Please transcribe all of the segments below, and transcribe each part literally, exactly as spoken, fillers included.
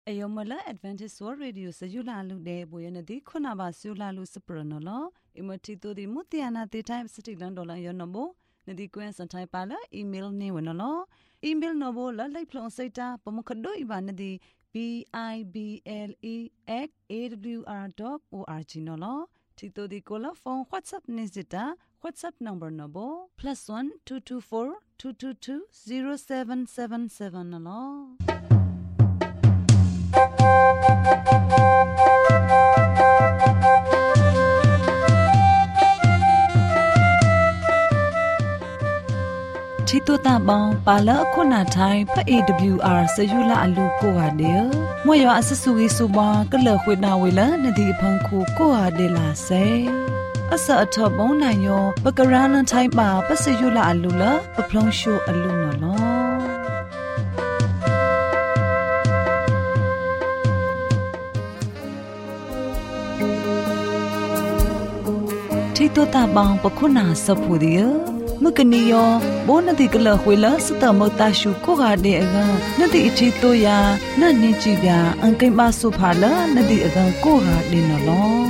Ayomala Advantage World Radio Sayula Lude Boyanadi Kunaba Sula Lucipranola, Imotito di Mutiana the time city landola yonobo, Nadi Gwen Santai Pala, email Newanolo, email nobo la like plon seta, Pomokado Ibanadi B I B L E at A W R dot org nolo, Tito di Cola phone WhatsApp Nizita, WhatsApp number nobo, plus one two two four two two two zero seven seven seven nolo. Chito ta bang pala khona thai pha A W R sayula alu ko ha de mo yo asasu gi su ba kala khwe na we la nadi phang khu ko ha de la sai asa atha bong na yo pakaran thai ba pa sayula alu la pa phlong shu alu no lo Chito ta bang pa khona sa phu de Mukaniyo, Bonati Gala Willa, Sata Motashu, Koga de Aga, Nadi Ichito ya, Nani Jibia, and Kimasu Pala, Nadi Aga Koga de Nolo.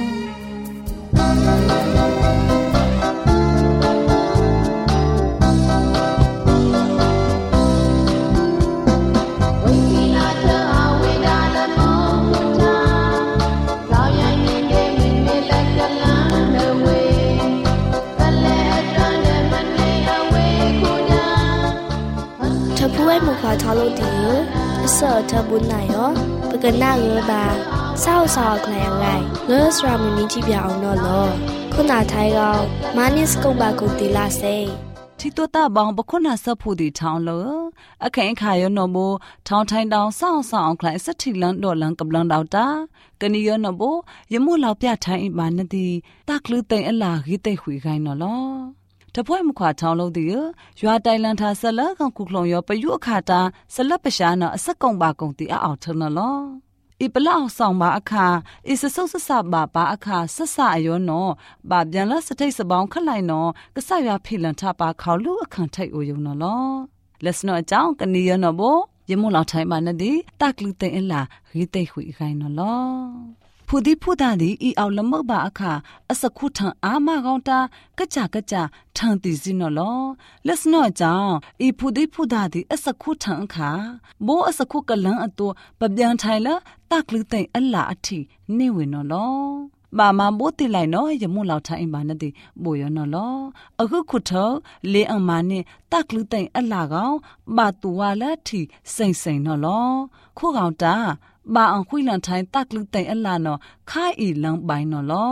Thalo diu sa thabun na yo pagana nge ba sao sao klai ngai nge sram ni chi pya aw no lo khuna thai ga manis ko ba ko ti la se Chito ta bang ba khona sa phu di thang lo akhain kha yo no bo thang thain daw sao sao klai sa thi lan do lan kap lan daw ta kani yo no bo yamu law pya thain ba na ti ta klu tai ala gi tai hui gai no loတပွဲမခွာထောင်းလို့ဒီရွာတိုင်လန်ထားဆက်လက်ကောင်ကုကလုံရောပယုအခါတာဆက်လက်ပရှားနော်အဆက်ကုံပါကုံတီအောင်ထနလောဤပလောက်ဆောင်ပါအခါဤစဆုပ်ဆဆပါပါအခါဆက်ဆအယောနော်ပါပြန်လက်စတိတ်စပေါင်းခက်လိုက်နော်ကဆရွာဖိလန်ထပါခေါလူအခန့်ထိုက်အိုယုံနော်လောလက်စနော်အကြောင်းကနီရနော်ဘောရမလောက်ထိုင်ပါနဲ့ဒီတက်လူတဲ့အလားရီတိတ်ခွေခိုင်းနော်လောဖူဒီဖူဒါဒီဤအောင်လမဘအခါအစခုထံအာမကောင်တာကကြကကြထံတီစီနော်လောလက်စနော်ကြောင့်ဤဖူဒီဖူဒါဒီအစခုထံအခါဘောအစခုကလန်အတူပပြန်ထိုင်လာတက်လူတဲ့အလားအထိနေဝင်နော်လောဘာမဘိုတိလိုက်နော်ရမှုလောက်ထိုင်ပါနဲ့ဒီဘိုရနော်လောအခုခုထောလေအမနဲ့တက်လူတဲ့အလားကောင်ဘာတူဝါလာထီစိမ့်စိမ့်နော်လောခုကောင်တာba ang khuilan thai taklu tai alla no khai i lang bai no lo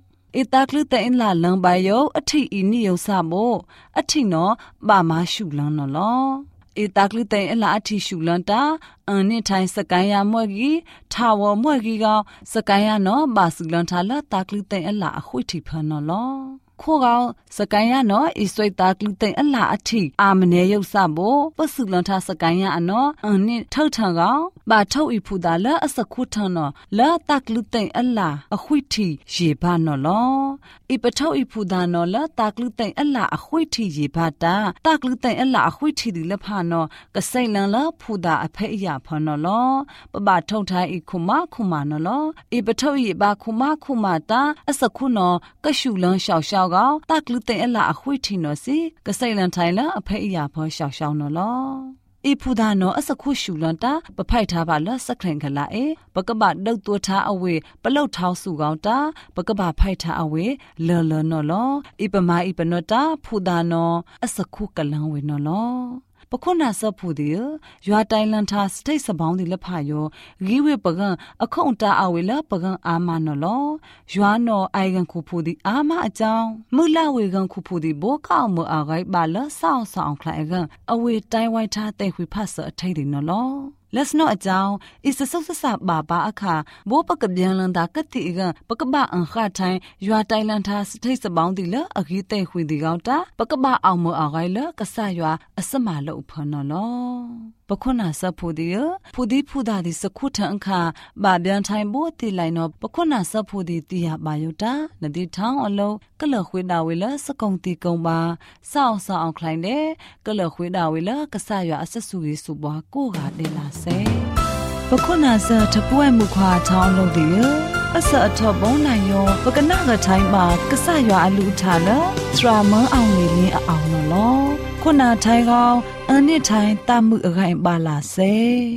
e taklu tai alla lang bai yo athi i ni yo sa mo athi no ba ma shu lang no lo e taklu tai alla athi shu lang ta an ni thai sakai ya mwe gi tha wo mwe gi ga sakai ya no ba su lang tha la taklu tai alla a khoi thi phan no loခိုးကောင်စကန်ရနော်ဤဆွိတာကလူတဲ့အလားအထိအာမနေရုပ်စဘောပစုလန်ထစကန်ရအနော်အနစ်ထောက်ထံကောင်ဘာထောက်ဤဖူတာလဲအစခုထံနော်လာတကလူတဲ့အလားအခွိတီရေဘာနော်လောဤပထောက်ဤဖူတာနော်လာတကလူတဲ့အလားအခွိတီရေဘာတာတကလူတဲ့အလားအခွိတီဒီလဖာနော်ကစိတ်လန်လာဖူတာအဖဲအရာဖနော်လောပပထောက်ထိုင်ဤခုမခုမနော်လောဤပထောက်ဤဘာခုမခုမတာအစခုနော်ကရှုလန်ရှောက်ရှောက်ကောင်တကလူတဲ့အလားအခွိတီနော်စီကစိတ်လန်ထိုင်လာအဖဲအရာဖောရှောက်ရှောက်နော်လောอีพูดานออสคุชูลันตาปะไผ่ทาบาละสักแข่งขละเอปะกะบะดอกตัวทาอเวปะลอกท้าวสู่กองตาปะกะบะไผ่ทาอเวเลอเลนอลออีปะมาอีปะนอตาพูดานออสคุกะลังเวนอลอปะคุนาซะพูดิยัวไตลันทาสเตสบองดิละพาโยรีเวปะกันอคุงตาอเวละปะกันอามานอลอยัวนอไอกันคูพูดิอามาอจังมุลาเวกันคูพูดิโบกะอมอากายบาละซาวซาวคลายกันอเวไตไวทาเตหุพัสอะไทดินอลอလက်စနော့အကြောင်းဣစဆုပ်ဆဆဘာဘာအခါဘောပကပြန်လန်တာကတိကပကပအန်ခထိုင်ရွာတိုင်လန်တာစထိတ်စပေါင်းတိလအကြီးတဲ့ခွေဒီကောက်တာပကပအောင်မအဂိုင်လကဆရွာအစမလို့ဖနော်လောပခုနာစဖူဒီဖူဒီဖူဒါဒီစခုထန်ခါဘာပြန်ထိုင်ဘောတိလိုက်နော်ပခုနာစဖူဒီတီရပါယုတာနဒီထောင်းအလုံးကလခွေတာဝေလစကုံတီကုံပါစောင်းစောင်းခလိုင်းတဲ့ကလခွေတာဝေလကဆရွာအဆက်စုကြီးစုပွားကိုကဒေလာစေปะคุณอาเซทป่วยมุขวาทองโลดีအစအထောဘုံနိုင်ယောပကနာကထိုင်းမှာကဆရွာအလူထားလစရာမအောင်နေလင်းအောင်နော်ခုနာထိုင်းကောင်အနစ်ထိုင်းတမှုအခိုင်ပါလာစေ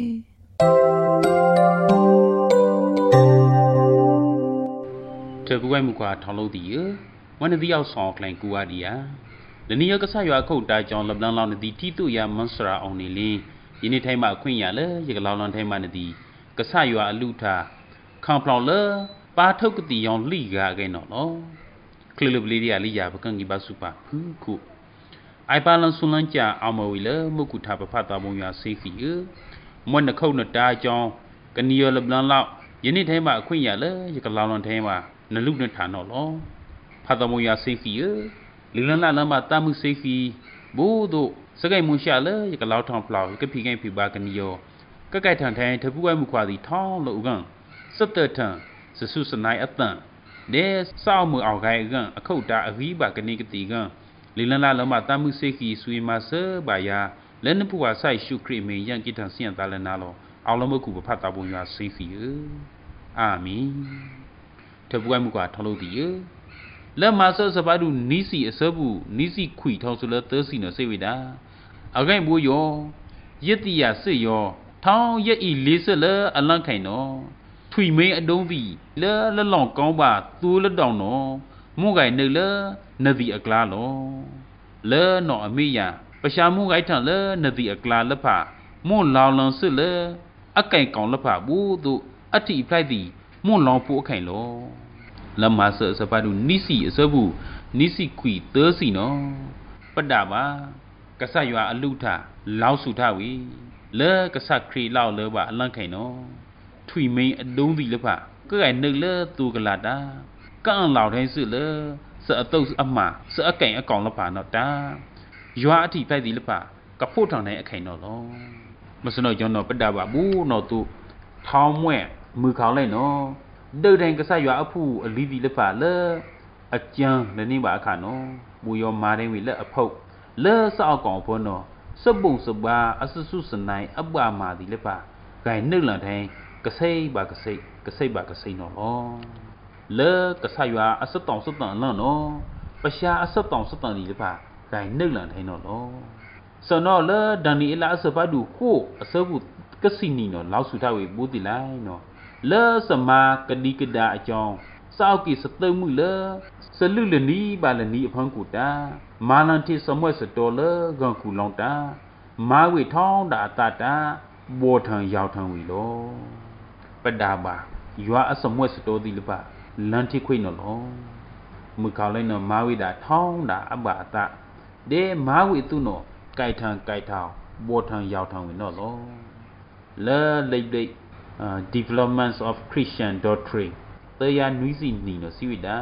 เธอผู้ไว้มุกว่าทองโลดีวันนี้เอาสองแกลงกูว่าดีอ่ะเดี๋ยวนี้ก็สายว่าเขาได้จองลับลังเราในที่ตัวยามันสระองในลียินดีไทยมาคุยอย่าเลยยังเราลองไทยมาในที่ก็สายว่าลูท่าข้างเปล่าเลยป้าเท่ากับที่ยองลีกากันเนาะคลิปลีเดียลียาประกันกี่บาสุปะฮึคุไอ้ป้าลังสุนันจ่าเอามาวิเลยมุกุท่าประพัดตาบงยาเซฟีเอมันนักเขาหน้าตาจองกันนี่ลับลังเรายินดีไทยมาคุยอย่าเลยยังเราลองไทยมาในลูกในฐานเนาะพัดตาบงยาเซฟีเอหรือลังละลังมาตามุเซฟีบูดูสกายมุชาเลยยังเราทองเปล่าก็พี่แกงพี่บากันนี่ก็ใกล้ทางไทยเธอผู้ไว้มุขวาดีท้องโลกันสเตอร์ทังสุดสนายอัตตันเดสสาวมือเอาไกกันเข้าตาอวิบากนิกติกันลิลลาละมาตามุเซกีสุยมาเซบายาและนผู้ว่าใส่ชุครีเมยังกิทังเสียงตาเลนาโลเอาละมือกูประพัดตาบุญยาเซฟีอามีเธอผู้ไว้มุกว่าทะลุดีและมาเซสบาดูนิสีเสบุนิสีขุยทองสุลเตอร์สีนเซวิดาเอาไงบุยอยติยาเสยอท้องยอีลิเซเลอลังไข่นอถุยเมอดงวีเลอละหลองกองบาตูละดองนอมูไก่เนเลนดีอักลาลอเลอนออเมียประชามูไก่ทันเลนดีอักลาละผามูลาวลังซึเลอไก่กองละผาบูตุอธิไพรดีมูลองปูไข่ลอละมาเสสปาดูนิสีเสบุนิสีขุยเตอสีนอปดาบากะสะยวาอลุทาลาวสุทาวีเลอกะสะครีลาวเลบาอลังไข่นอถุยเมอดงดีละผาก็ไก่นึกเลตูกะลาดาก็อังเหล่าไทยสื่อเลเสอตุอมาเสอไก่อกองละผาเนาะตายัวอธิไพรดีละผากับพูดทางไหนไข่เนาะลอมาสนอจอเนาะปดาบาบูเนาะตุท้องแม่มือเขาเลยเนาะเดินแดงก็สายว่าอผู้อลีดีละผาเลอาจารย์และนี่บาขาเนาะบุยอมาได้วิเลอพกเลสาวกองพอเนาะสบุงสบาอสุสุสนายอบามาดีละผาไก่นึกหลังแทงกษยบากษยกษยบากษยนอลอเลกษยวาอสตองสตองลอนอประชาอสตองสตองดีละผาไก่นึกหลังไทยนอลอสนอเลดันนี่ละอสบาดูโคอสบุกสินีนอลาวสุทาเวบูติไลนอเลสมากดีกดาอจองสาวกิสเตมุเลสลุลนีบาลนีพังกูตามาลันทิสมวยสตอเลกังกูลองตามาเวท้องดาตาตาบัวทางยาวทางวิโลปดาบายัวอสมวยสตอดีลบาลันทิคุยนอลอมือเขาเลยนอมาวิดาท้องดาอบาตาเดมาวิตุนอไกทางไกทาวบัวทางยาวทางวินอลอเลเลเด developments of Christian doctrine เตยานุสินีนอสิวิดา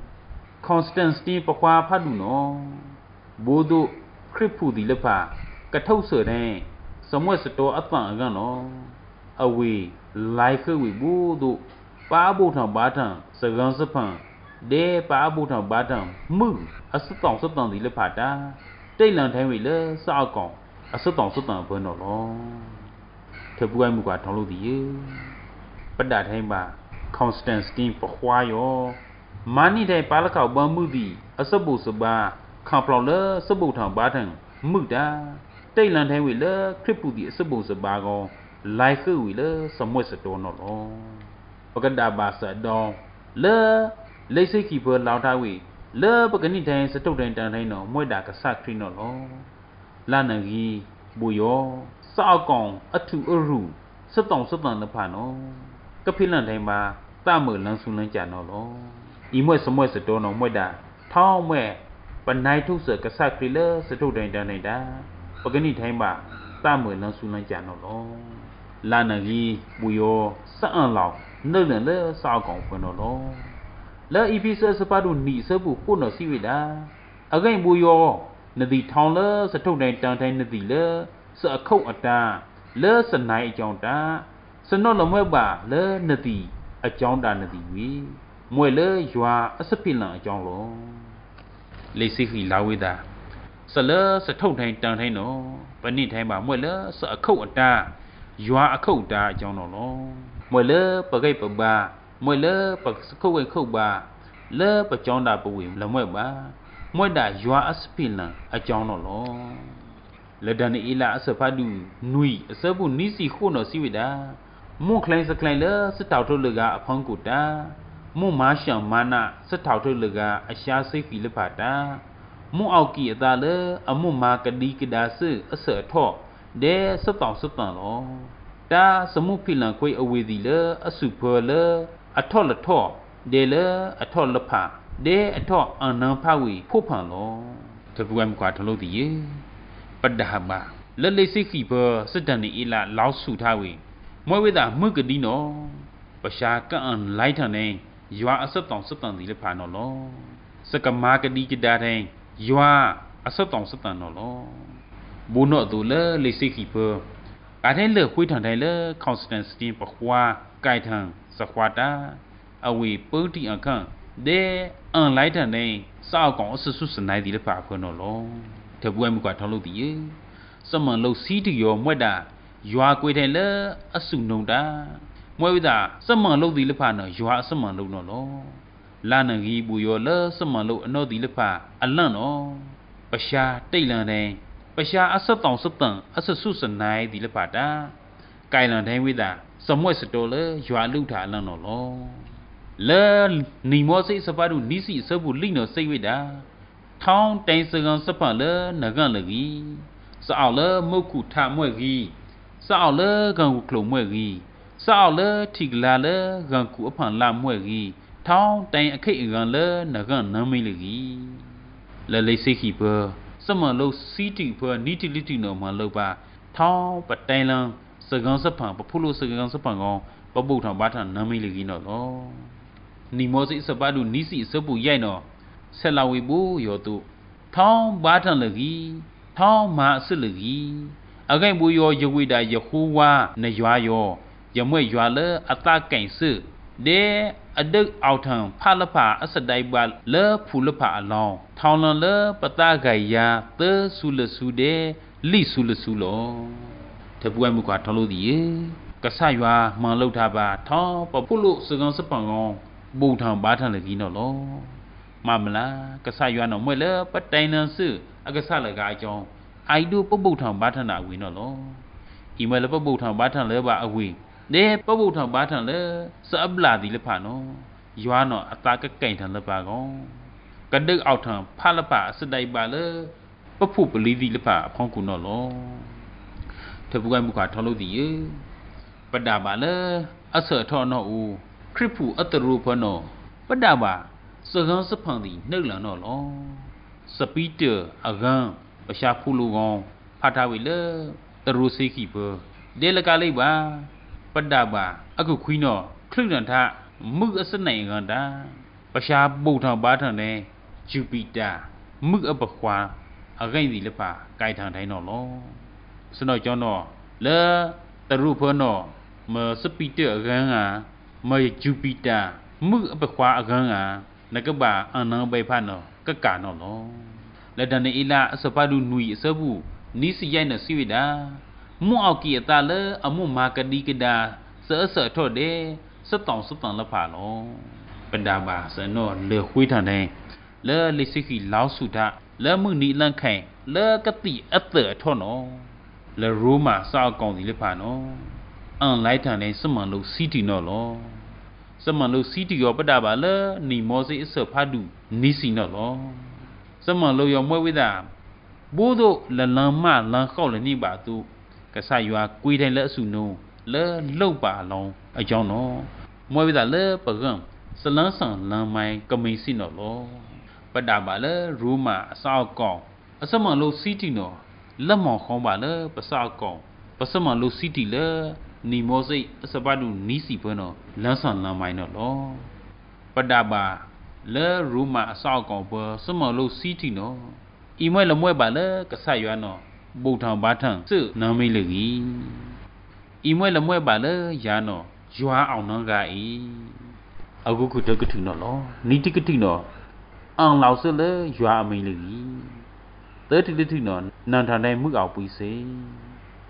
Constantine ปะควาพัดุนอโบโดคริปูดีลบากระเท่าเสือแน่สมวยสตออัตตังกันนอအဝေးလိုက်ခွေဝေဘူးတို့ပါဖို့ထောင်ပါထံစကံစဖန်ဒဲပါဖို့ထောင်ပါထံမှုအစတောင်စတောင်ဒီလက်ဖာတာတိတ်လန်ထိုင်းဝေလဲစောက်ကောင်အစတောင်စတောင်ဘွန်းတော်လောထပူအိုင်မှုကထောင်းလို့ဒီပဒထိုင်းပါ Constantine ပခွာယောမာနိတဲ့ပါလကောက်ဘမှုဒီအစပုစပါခံပလောလဲစပုထောင်ပါထံမှုတာတိတ်လန်ထိုင်းဝေလဲခရစ်ပူဒီအစပုစပါကောไลคือวิเลสมวยสตอนอลอปกดาบาสะดองเลเลสิกีเบลาวทาวิเลปกนิไทยสตุดันตันไทยนอมวยดากะสะครินอลอลานังกีบุยอสาวกองอทุอรูสตองสตันละผานอกะพิลันไทยมาตาเมลังสุลันจานอลออีมวยสมวยสตอนอมวยดาท้องแม่ปนายทุเสกะสะคริเลสตุดันตันไทยดาปกนิไทยมาตาเมลังสุลันจานอลอลานากีบุยอสะอันลาวเนเลเลสาวกองพนอลอและอีพิเซสปาดูนีเสบุปุนอสิวิดาอไกบุยอนดีทองเลสะทุกในตังไทยนดีเลสะเข้าอตาเลสะนายจองตาสนอละมวยบาเลนดีอจองตานดีวีมวยเลยัวอสปิลังอจองลอเลสิฟีลาวิดาสะเลสะทุกในตังไทยนอปนิไทยบามวยเลสะเข้าอตาရွာအခုတ်တာအကြောင်းတော့လောမွေလေပကိတ်ပဘာမွေလေပခုတ်ဝဲခုတ်ပါလေပကြောင်းတာပဝေလမွဲ့ပါမွဲ့တာရွာအစပိလံအကြောင်းတော့လောလက်ဒန်အီလာအစဖာဒူနွီအစဘူးနီစီခုနော်စီဝိတာမွန်ခလိုင်းစကလိုင်းလေစတောက်ထုတ်လကအဖန်ကူတာမွန်မာရှံမာနာစတောက်ထုတ်လကအရှာစိတ်ဖီလဖာတာမွန်အောက်ကီအသားလေအမွန်မာကဒီကဒါဆအစထော့ဒဲစတောင်စတန်လောတာစမှုဖိလန်ခွေအဝေဒီလေအစုဖောလေအထော့လထော့ဒဲလေအထော့လဖာဒဲအထော့အနံဖာဝီဖို့ဖန်လောတပူအမ်ကွာထလို့ဒီပဒဟာဘာလဲလေစိခိဘောစတန်နီအီလာလောက်စုထားဝီမွေဝိတာမှုကတိနော်ပရှာကန်လိုက်ထန်နေရွာအစတောင်စတန်ဒီလေဖာနော်လောစကမာကဒီကဒါတဲ့ရွာအစတောင်စတန်နော်လောဘူနော့တူလေလေစိခိဘောကာတဲ့လေခွေးထန်တယ်လေ constant steam ပခွာကြိုက်ထန်စခွာတာအဝေပုတ်တီအခန့်ဒဲအန်လိုက်တဲ့နေစောက်ကောင်အဆဆုစနိုင်ဒီလေပါခွနော်လောတပွဲမှုကထောက်လို့ဒီစမန်လို့စီးတီရောမွက်တာရွာကွေတယ်လေအဆုနုံတာမွဲဝိတာစမန်လို့ဒီလေပါနော်ရွာစမန်လို့နော်လောလာနဂီဘူရောလေစမန်လို့အနောဒီလေပါအလန့်နော်ပရှာတိတ်လန်တဲ့ပရှာအဆက်တောင်စတန်အဆဆုစနိုင်ဒီလေပါတာကိုင်လန်တိုင်းဝိတာစမွက်စတော်လေရွာလူထာအလန့်နော်လောလဲနီမောစိစပါဒူနီစီစဘူးလိနော်စိတ်ဝိတာထောင်းတိုင်စကန်စပန်လဲနကန်လကြီးစအောက်လဲမုတ်ခုထမွဲ့ကြီးစအောက်လဲကန်ခုခလုံမွဲ့ကြီးစအောက်လဲထိကလာလဲကန်ခုအဖန်လာမွဲ့ကြီးထောင်းတိုင်အခိတ်အကန်လဲနကန်နမ်းမိလကြီးလဲလေးစိခိပစမလို့စီတီပနီတီလီတီနော်မလောက်ပါထောင်းပတိုင်လန်စကန်စပန်ပဖုလို့စကန်စပန်ကောင်ပပုတ်ထောင်ဘာထန်နမ်းမိလကြီးနော်လောနီမောစိစပါဒူနီစီစဘူးရိုက်နော်ဆက်လာဝေဘူးရောတုထောင်းဘာထန်လကြီးထောင်းမာအစစ်လကြီးအကိတ်ဘူးရောယဝိတာယခုဝါနရွာရောယမွဲ့ရွာလေအတကင်စစ်ဒဲအဒက်အောက်ထံဖလဖာအစတိုင်ပါလေဖူလဖာအလောင်းထောင်းလန်လေပတဂိုင်ယာသဆူလဆူဒဲလိဆူလဆူလောတပွဲမှုကထောင်းလို့ဒီကဆရွာမှန်လောက်တာပါထောင်းပပုလို့စကန်စပန်ကောင်ဘူထံဘာထန်လကြီးနော်လောမမလားကဆရွာနော်မွဲလေပတိုင်နန်စစ်အကဆလကအကြောင်းအိုက်ဒူပပုတ်ထောင်ဘာထန်နာဝီနော်လောဤမလေပပုတ်ထောင်ဘာထန်လဲပါအဝီဒဲပပုတ်ထောင်ဘာထန်လဲစအပလာဒီလေဖာနော်ရွာနော်အတာကကင်ထန်လေပါကောင်ကဒက်အောက်ထံဖလပါစတိုင်ပါလေပဖုပလီဒီလေဖာအဖောင်းကူနော်လောတပူကမှုခါထောလို့ဒီပဒပါလေအဆောထောနော်ဦးခရစ်ဖူအတရူဖနော်ပဒပါစကန်စဖန်ဒီနှုတ်လန်နော်လောစပီတအဂန်ပရှာဖူလူကောင်ဖာထားဝေလေတရူစိခိပဒေလကလေးပါပဒပါအခုခွီးနော်ခလုနန်ထမှုအစနိုင်ကန်တာပရှာပုတ်ထောင်ပါထန်နေဂျူပီတာမှုအပခွာအဂိမ့်ဒီလပါကိုင်ထန်တိုင်းနော်လောစနော်ကျောင်းတော့လေတရူဖနော်မစပီတအဂန်ကမဂျူပီတာမှုအပခွာအဂန်ကနကဘာအနံဘေဖာနော်ကကနော်လောလက်ဒန်အီလာအစပါဒူနွီအစဘူးနီစီရိုင်နစီဝိတာမွအောက်ကီအတာလေအမှုမာကဒီကဒါစေအစထော့တဲ့စတောင်စတန်လဖာလောပဒါဘာစနောလေခွေးထန်တဲ့လေလိစိခိလောက်စုတာလေမှုနီလန့်ခိုင်လေကတိအသက်ထော့နော်လေရိုးမာစောက်ကောင်ဒီလေဖာနော်အန်လိုက်ထန်တဲ့စမန်လို့စီတီနော်လောစမန်လို့စီတီရောပဒါဘာလေနီမောစိအစဖာဒူနီစီနော်လောစမန်လို့ရောမွဲဝိတာဘိုးတို့လလန်မလန်ခေါက်လည်းနိပါသူကဆရွာကွေးတယ်လက်အစုနုံလဲလှုပ်ပါလောင်းအကြောင်းနော်မွဲဝိတာလဲပကံစလန်းဆန်လန်မိုင်ကမိစီနော်လောပဒါပါလေရူမာအစောက်ကောင်အစမန်လို့စီတီနော်လက်မောင်ခေါင်းပါလေပစောက်ကောင်ပစမန်လို့စီတီလေနီမောစိအစပါဒူနီစီပွဲနော်လန်းဆန်လန်မိုင်နော်လောပဒါပါလေရူမာအစောက်ကောင်ပစမန်လို့စီတီနော်ဤမွဲလမွဲပါလေကဆရွာနော်ဘူထောင်ဘာထန်စစ်နမ်းမိလေကြီးဤမွဲလမွဲပါလေယာနော်ရွာအောင်နော်ကဤအခုခုတကထုနော်လောနီတိကတိနော်အောင်လောက်စလေရွာအမိန်လေကြီးတဲတိတိနော်နန်ထန်တိုင်းမှုအောင်ပွီစေ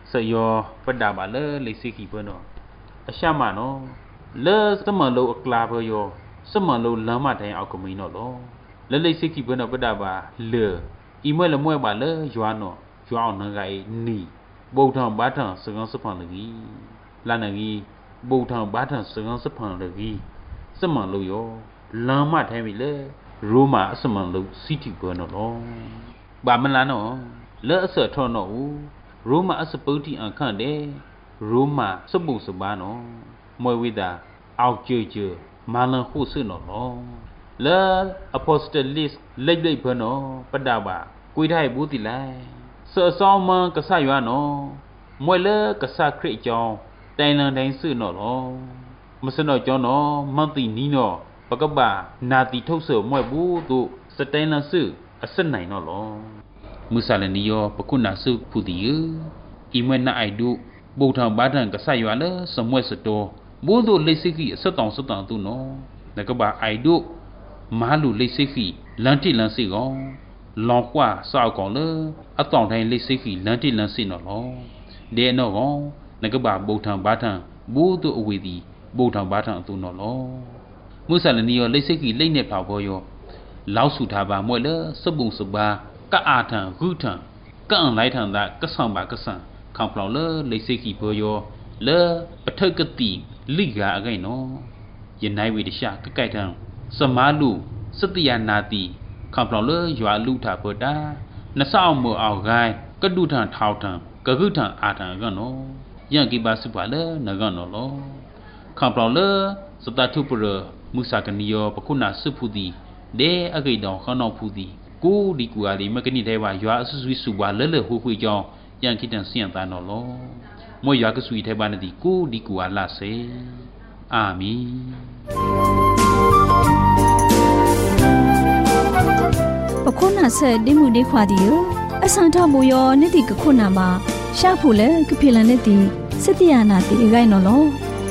สยอปดาบาเลเลสิกีเพิ่นเนาะอชามาเนาะเลสมโลอกลาเบยอสมโลลามาไทเอากมีเนาะลอเลเลสิกีเพิ่นเนาะปดาบาเลอีเมลมวยบาเลยวนเนาะยวนนไกนีบုဒ္ဓံဘာထံစကံစဖန်လကြီးလာနကြီးဘုဒ္ဓံဘာထံစကံစဖန်လကြီးစမန်လို့ရောလမ်းမထိုင်းပြီလေရိုးမာအစမန်လို့စီတီဘောနော်လောဘာမလားနော်လဲအစထောနော်ရိုးမာအစပုတ်တီအခန့်တယ်ရိုးမာစပုစဘာနော်မွေဝိတာအောက်ကျွကျွမာလန်ခုဆွနော်လောလဲအပိုစတလစ်လက်လက်ဘောနော်ပဒဘာကွေထိုင်ဘူးတိလိုက်เสือซอมมันกษายวนอมวยเลกษาคริจองไตลันไดซื่อนอลอมสนอจอนอมันตินีนอปะกบะนาติทุกเสือมวยบูตุสไตลันซื่ออสไหนนอลอมุสาลนิยอปะกุนาสุผู้ติยอีมวยนาไอดุบุทังบาดังกษายวนเลสมวยสโตบูตุเลสิกิสตองสตองตุนอนะกบะไอดุมาลุเลสิกิลันติลันสิกอลองกว่าสาวก่อนเลยอะตองไทยลิสิกีลันติลันสินอลอเดนอကောနကဘာဘုထံဘာထံဘူတုအဝေဒီဘုထံဘာထံအတူနော်လောမုဆလနီယောလိစိကီလိမ့်နေဖောက်ဘောယောလောက်စုထားပါမွဲ့လေစပုန်စပါကအာထံဂုထံကန်လိုက်ထံတာကဆောင်ပါကဆန်ခေါင်ဖလောလေလိစိကီဘောယောလေပထကတိလိကာအကိနော်ယနိုင်ဝေတရှာကကိုက်ထံစမာလူစတယနာတိคำพลเลยัวลูถาเปดานสาวมือเอาไงกระดูทางเท้าทางกระกึทางอาทางกันเนาะยังกีบาสิบาเลนกันเนาะลอคำพลเลสตาทุปเรมุสากันนิยปคุณาสุพุดีเดอกิดองขนอพุดีกูดีกูอาลีมกนิเทวายัวสุสุสุบาเลเลหูหุยจองยังคิดจังเสียงตาเนาะลอมวยยัวกสุยเทบานดีกูดีกูอาลาเซอามีปะคุน่ะเสดิมูเดควาดิโออสันทบุยอนิติกะคุน่ะมาชาผู้เลกะพิลันนิติสติยานาติไกนอลอ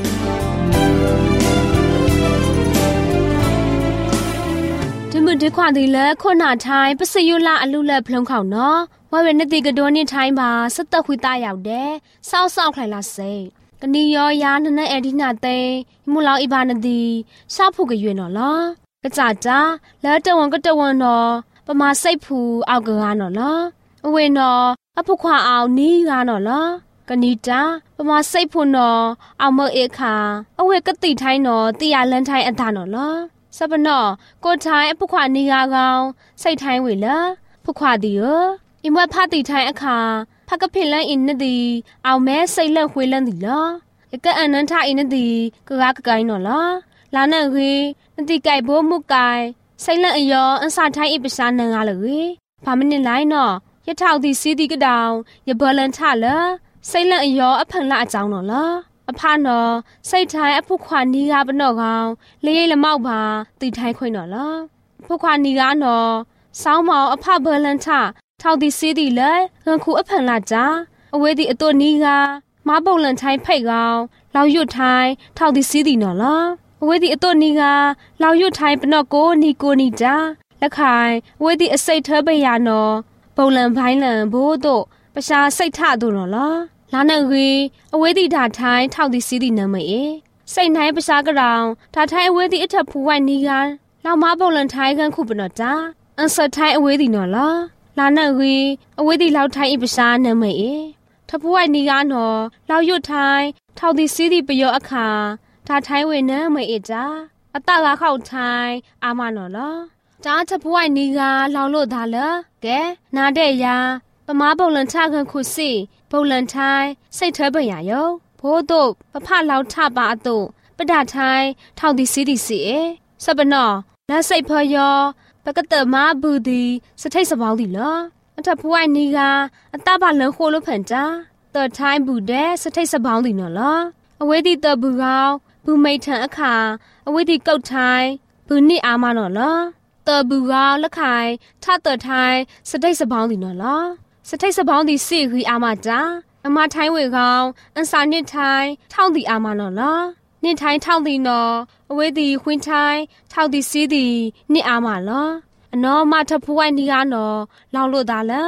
ดิมูเดควาดิเลคุน่ะไทยปะสยุลาอลุเลพลงเขาเนาะว่าเวนิติกะโดนิไทยมาสตะคุยตายวเดเศร้าๆไคลลาเซกะนิยอยานนะเอดินาเตมุลาวอิบานดีชาผู้กะยวยเนาะลอกะจาจาแล้วตะวันก็ตะวันเนาะปะมาไส้ผูเอากะกาเนาะละอเวเนาะอภควาเอานีกาเนาะละกะนีจาปะมาไส้ผูเนาะเอาเมอเอคาอเวกะติไทยเนาะติยาลันไทยอันตาเนาะละซะปะเนาะโกไทยอภควานีกากาวไส้ไทยเวละภควาดิเออิมวะพาติไทยอะคาพะกะเพ่นลันอินนะดีเอาแม้ไส้เลิกหวยลันดิละเอกะอันนั้นทาอินนะดีกะกะกะไกเนาะละลานะเรนติไก่โบมุกไก่ไซลันอยออันสาไทยอิปสานงาเลยพามันนี่ไลน์เนาะยะเท่าที่ซีดีกะดาวยะเบลันทะละไซลันอยออพังละอจาวเนาะละอพาเนาะไซไทยอภุควานีกาปะเนาะกาวเลยละมอกบาติไทยข่อยเนาะละภุควานีกาเนาะสาวเมาอภาเบลันทะเท่าที่ซีดีเลยเฮือนคูอพังละจ้าอเวดิอตัวนีกามาบ่ลันไทยไผกาวเราอยู่ไทยเท่าที่ซีดีเนาะละเวดีอตัวนี้กาเราอยู่ไทยปนอโกนีโกนีจ้าและขายเวดีอไซเธอเบียนอปอลันไพลันโบโตประชาไซทะตุนอละลานะรีอเวดีดาไทยเท่าที่ซีดีนะมเอไซไหนประชากะราวทาไทยอเวดีอิทะผู้ไว้นี้กาเรามาปอลันไทยกันคู่ปนอจ้าอันสะไทยอเวดีนอละลานะรีอเวดีเราไทยอิประชานะมเอถ้าผู้ไว้นี้กานอเราอยู่ไทยเท่าที่ซีดีประโยชน์อะค่ะทาไทยเวนะเมเอจ้าอตากาเข้าไทยอามาเนาะละจ้าจะพวยนีกาเราโลดาละแกนาเดยาปะมาบ่ลันทะกันคุสิบ่ลันไทยไส้เธอบ่ยาโยโพโตปะพะเราทะบาโตปะดาไทยเท่าที่ซีดีสิเอซะบะเนาะละไส้พอยอปะกะเตมาบูดีสะไทสะบาวดิละอตะพวยนีกาอตาบาลันโคโลเพิ่นจ้าเตอไทยบูเดสะไทสะบาวดิเนาะละอเวดิเตบูกาวบูไม่ทันอะค่ะอเวทีเก่าไทยบูนี่อามาเนาะละเตอบูกาวละขายถ้าเตอไทยสะได้สะบองดิเนาะละสะได้สะบองดิสิคืออามาจ้าอามาไทยเวกาวอันสานี่ไทยเท่าดิอามาเนาะละนี่ไทยเท่าดิเนาะอเวทีควินไทยเท่าดิซีดีนี่อามาละอันเนาะมาทับผู้ไว้นี่กาเนาะเราโลดาละป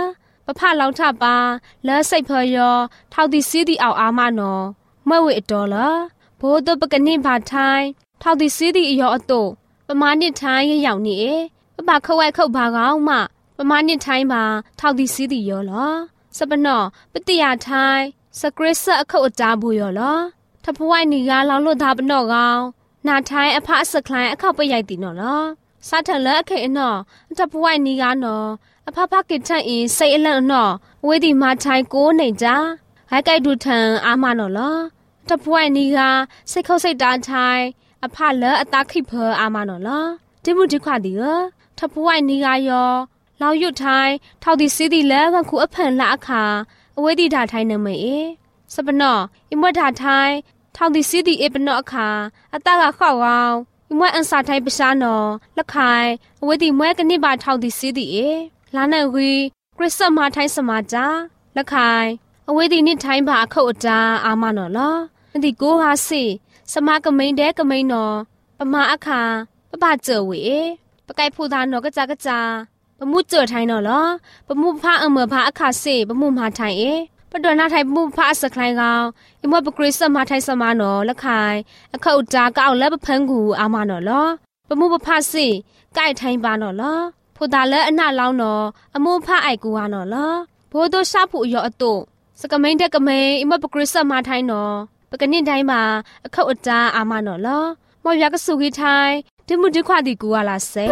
ပဖလောင်ထပါလဲစိတ်ဖော်ရောထောက်တီစီးတီအောင်အာမနော်မွဲဝေအတော်လားဘိုးတို့ပကနစ်ပါထိုင်းထောက်တီစီးတီအရောအတုပမာနစ်ထိုင်းရရောက်နေပပခဝဲခုတ်ပါကောင်မှပမာနစ်ထိုင်းပါထောက်တီစီးတီရောလားစပနော့ပတိယထိုင်းစကရစ်ဆအခုတ်အတားဘူးရောလားထဖဝိုင်းနီကလောင်လို့သားပနော့ကောင်နာထိုင်းအဖအစကလိုင်းအခုတ်ပရိုက်တီနော်လားစားထလဲအခေအနော်ထဖဝိုင်းနီကနော်အဖဖကိထန်အင်းစိတ်အလန့်နော်ဝေးဒီမထိုင်းကိုနေကြဟိုက်ကိုက်ဒူထန်အာမနော်လားထဖဝိုင်းနီကစိတ်ခုတ်စိတ်တားထိုင်းအဖလဲအတားခိဖေအာမနော်လားဒီမှုဒီခွာဒီရထဖဝိုင်းနီကရောလောင်ရွတ်ထိုင်းထောက်တီစီးတီလဲကခုအဖန်လာအခါအဝေးဒီဓာထိုင်းနမေစပနော့အမွတ်ဓာထိုင်းထောက်တီစီးတီအပနော့အခါအတကခောက်ကောင်အမွတ်အန်စာထိုင်းပရှားနော်လက်ခိုင်အဝေးဒီမွဲကနစ်ပါထောက်တီစီးတီအေလာနေဝီခရစ်စမထိုင်းစမကြလက်ခိုင်အဝေးဒီနစ်ထိုင်းပါအခုတ်အတာအာမနော်လားအဒီကိုဟာစီစမကမိန်တဲ့ကမိန်နော်ပမာအခါပပကျော်ဝေပကိုက်ဖူသားနော်ကကြကကြပမှုเจอထိုင်းနော်လားပမှုဖာအမဖာအခါစေပမှုမထိုင်းเอปดนาไทยปမှုဖာစကလိုင်းကောင်အမပကရစ်စမထိုင်းစမနော်လက်ခိုင်အခုတ်တာကောက်လက်ပဖန်းကူအာမနော်လားပမှုပဖာစေကြိုက်ထိုင်းပါနော်လားဖူတာလဲအနာလောင်းနော်အမှုဖာအိုက်ကူဟာနော်လားဘိုးတို့ရှာဖို့ရောအတုစကမိန်တဲ့ကမိန်အမပကရစ်စမထိုင်းနော်ပကနစ်တိုင်းမှာအခုတ်တာအာမနော်လားမော်ရကဆူကြီးထိုင်းဒီမှုဒီခွာဒီကူဟာလားစေ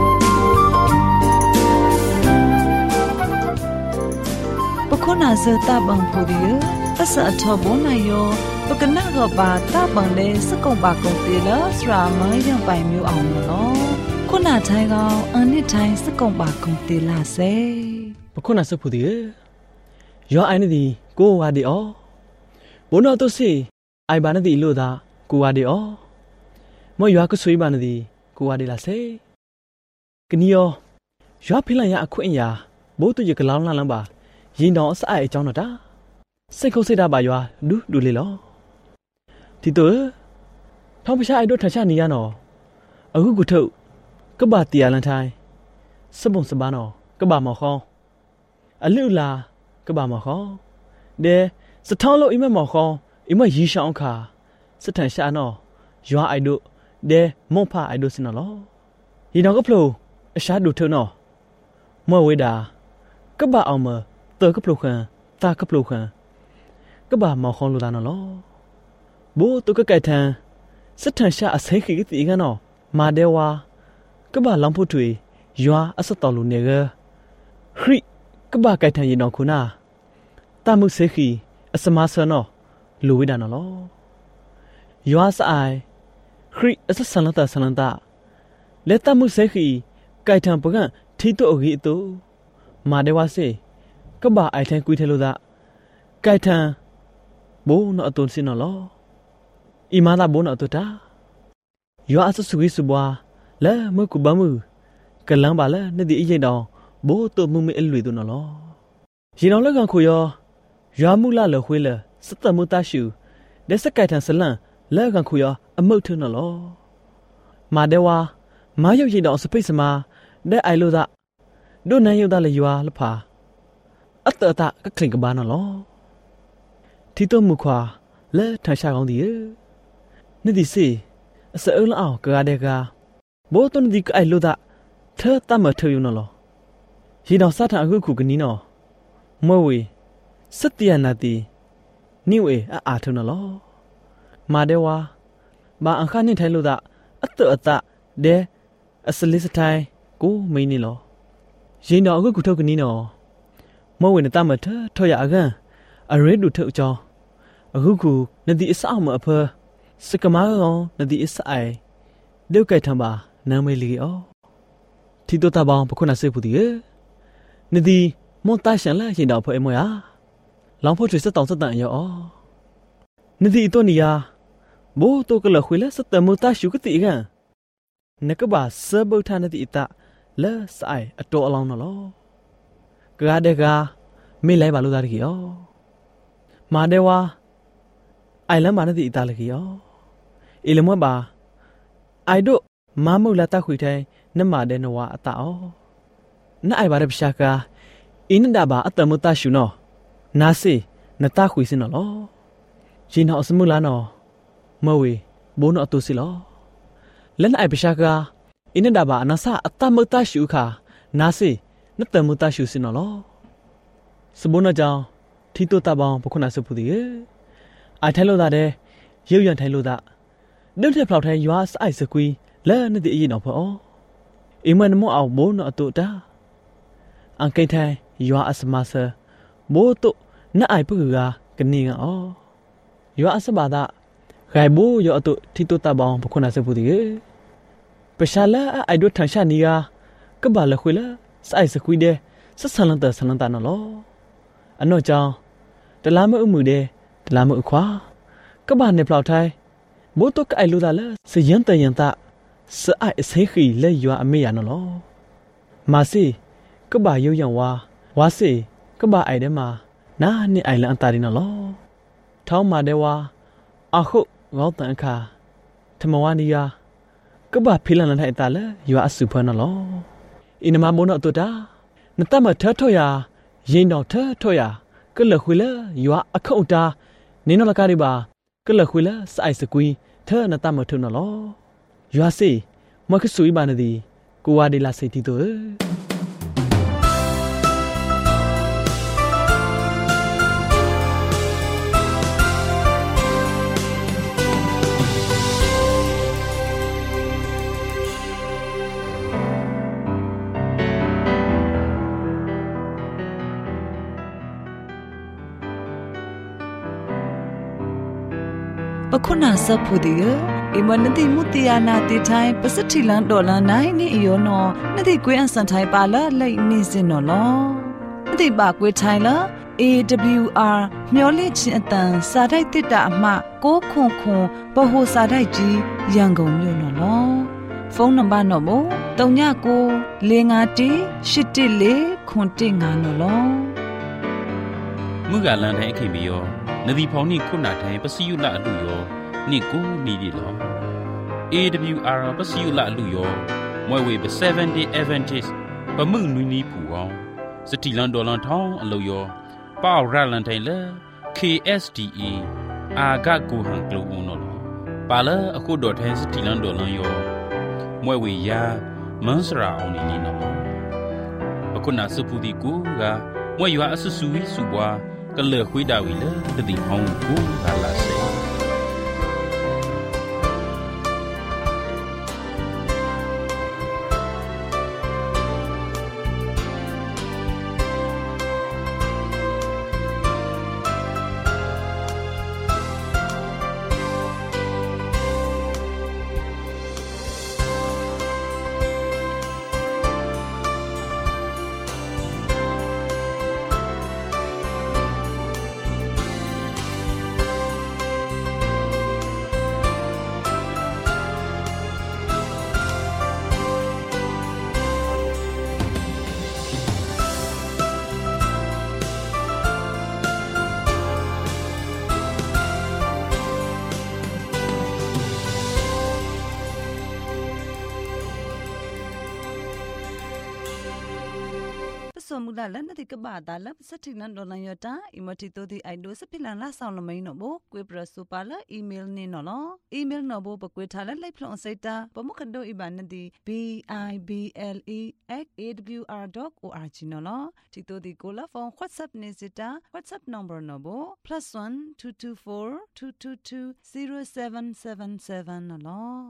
ปคุนาเซตาบังพูดีအစအထောဘောနိုင်ယောပကနာကပါတပန်လေစကုံပါကုန်တေလစရာမယံပိုင်မျိုးအောင်နော်ခုနထိုင်ကောင်အနစ်ထိုင်စကုံပါကုန်တေလာစေပခုနာစဖူဒီယောအိုင်နဒီကိုဝါဒီအောဘုနောတုစီအိုင်ဘာနဒီလို့သာကိုဝါဒီအောမောယောကဆွေးဘာနဒီကိုဝါဒီလာစေကနီယောယောဖိလန်ရအခွင့်အရာဘိုးတူရကလောင်းလန်းလန်းပါရင်တော်အစအိုက်အကြောင်းတော့တာစိတ်ခုတ်စိတ်တာပါရွာဒူးဒူလေးလောဒီတော့ထောင်းပရှာအိုက်တို့ထချနေရနော်အခုကုထုတ်ကပတီယာလန်ထိုင်းစပုံစပါနော်ကပမော်ခေါအလူလာကပမော်ခေါဒဲစထောင်းလို့အိမမော်ခေါအိမရီရှောင်းခါစထန်ရှာနော်ရွာအိုက်တို့ဒဲမွန်ဖာအိုက်တို့စနော်လောရင်တော်ကဖလို့အရှားဒူထုံနော်မော်ဝေးတာကပအောင်မเตอกระปลุกขันตากระปลุกขันก็บ่าหมอคองลูดานอลอโบตุกะไก่ทันสัทธันชะอเสขิกติกันนอมาเดวาก็บ่าลองพุถุยยัวอสตอลูเนเกคริก็บ่าไก่ทันยินอคุนาตามุเสขิอสมาสนอลูวิดานอลอยัวสะไอคริอสสันลตะสันลตะเลตามุเสขิไก่ทันปะกันทิตุอกิตุมาเดวาเซကဘာအိုင်ထန်ကွီထဲလို့သာကိုက်ထန်ဘိုးနော်အတုံးစင်နော်လောအီမာလာဘိုးနော်အတုတာယောအဆဆူကြီးစပွားလဲမကူဘမှုကလန်းပါလဲနှစ်ဒီအရင်တောင်ဘိုးတုံမှုမအလွေတို့နော်လောရင်တော်လက်ကန်ခွေရောရွာမှုလာလခွေးလဲစတမှုတရှူလက်စကိုက်ထန်ဆလန်လက်ကန်ခွေရောအမုတ်ထနော်လောမာဒေဝါမာရုပ်ရင်တော်စပိတ်စမာတဲ့အိုင်လို့သာဒုနန်ရုပ်သားလေရွာလဖာအတတကခလင်ကဘာနော်လောတီတုံမူခွာလဲထရှာကောင်းဒီနိဒီစီအစအလအောင်ကာတဲ့ကဘောတုန်ဒီကအိုင်လို့တာထဲတမထယူနော်လောရီတော်စထအခုခုကနီးနော်မွဲဝေစတယနာတီနိဝေအာအာထုနော်လောမာဒေဝါဘာအခါနိထိုင်လို့တာအတအတဒဲအစလစ်စထိုင်ကိုမင်းနီလောရင်တော်အခုခုထုတ်ကနီးနော်မောဝင်တမထထော်ရအကန်အရဲဒုထုတ်ကြောင်းအခုခုနဒီအစအောင်မအဖစကမာကောင်နဒီအစအိုင်ဒေုတ်ကဲထံပါနမ်းမေးလီအောထီတိုတာပေါင်းပခုနာစေဖူဒီနဒီမွန်တရှန်လာရင်တော်ဖွဲ့မွေဟာလောင်ဖို့ချွေစတောင်စတန်ရောအောနဒီအတော့နီယာဘိုးတိုကလခွေလစတမူတရှုကတိကန်နကဘာစဘုထာနဒီအတလဲဆိုင်အတော်အလောင်းနော်လောကရတဲ့ကမေးလိုက်ပါလို့သားတကြီးရောမာဒေဝါအိုင်လန်မာနတိအတားလကြီးရောအီလမွတ်ပါအိုင်တို့မမုတ်လာတခွေတိုင်းနမတဲ့နဝအတာအောနအိုင်ပါရပရှာကာอินดาบาอัตมุตตาชูนอนาซีนตาขุยสินอลอจีนอสมุลานอมะเวโบนอตุสิลอและไอปชากาอินดาบานาซาอัตมุตตาชูคานาซีนตมุตตาชูสินอลอสบุนอจาวทีโตตาบองปคุนาสพุดีเอไอไทโลดาเดเยียวยันไทโลดาเดินเทพลาวไทยยัวสไอสกุยและนติอีนอพออิมันมอเอาโบนอตุตาอังเกไทยยัวอัสมาเซโบตุน่าไอพุกกากนีงอ๋อยัวอัสบาดาไกบูยัวตุที่ตุตาบองปคุนาสพุดีเอปชาละไอดูทังชานีกากบาละคุยละสไอสกุยเดสสันลันตสันลันตานอลออันนอจาวตะลามะอุมือเดตะลามะอุควากบาในพลาวไทยโบตุกไอลูดาละสยันตยันตะสไอเสขีและยัวอเมยานอลอมาสิกบาเยียวยังวาวาสิกบาไอเดมานานี่ไอละอันตาดินอลอท้องมาเดวาอาคุงอตังคาธรรมวานียากบาพิลันไทยตาละยัวอสุพนอลออินมาโมนอตุดานตามะเถทอยายินดอเถทอยาก็ละคุยละยัวอคุตานินอลกาดิบาก็ละคุยละสไอสกุยเธอนตามะเถนอลอยัวสิมะคสุยบานดีกูวาดิลาเซติโตปะคุณาสัพพุดีเออิมันนติมุติยานาติไทยปัสถิลันดอลลาร์ไนนี่อีโยนอนติกวยอันสันไทยปาละไลนี่สินอลอนติบากวยไทยละ เอ ดับเบิลยู อาร์ မျော်လင့်ခြင်းအတန်စာတိုက်တစ်တာအမှကိုခွန်ခွန်ပဟိုစာတိုက်ကြီးရန်ကုန်မြို့နော်လောဖုန်းနံပါတ်နော်မို့၃၉ကို၄၅၁၈၁၄ခွန်၁၅နော်လောมุกาลันไทยขิบิโยนดีพอนี่คุณาไทยปะสิยุละอลุโยนี่กูนี่ดิลอ เอ ดับเบิลยู อาร์ ปะสิยุละอลุโยมวยเวบเซเว่น day Adventist ปะมึงนุนีผูอองสติลันดอลันทองอลุโยป้าวราลันไทยเล เค เอส ดี อี อากากูหังกลูอุนอลปาเลအခုดอไทยสติลันดอลันโยมวยเวยามันสราอองนี่ลีนอปะคุณาสุปุติกูกามวยยัวอสุสุวิสุบวาก็เลือกคุยดาวิเลตติฮองกูกาลาเซสมุดาลันติกบาดาลับสถินันดอลันยตาอิมติโตติไอโดสพิลันลาซาวลมัยนอโบกวยปรสุปาลอีเมลนี่นอลอีเมลนอโบปกวยทาลไลพลอนไซตาปมุขดโดอิบานติ b i b l e at a w r dot org นอลติโตติโกลาฟอน WhatsApp เนซิตา WhatsApp number นอโบ plus one two two four two two two zero seven seven seven นอล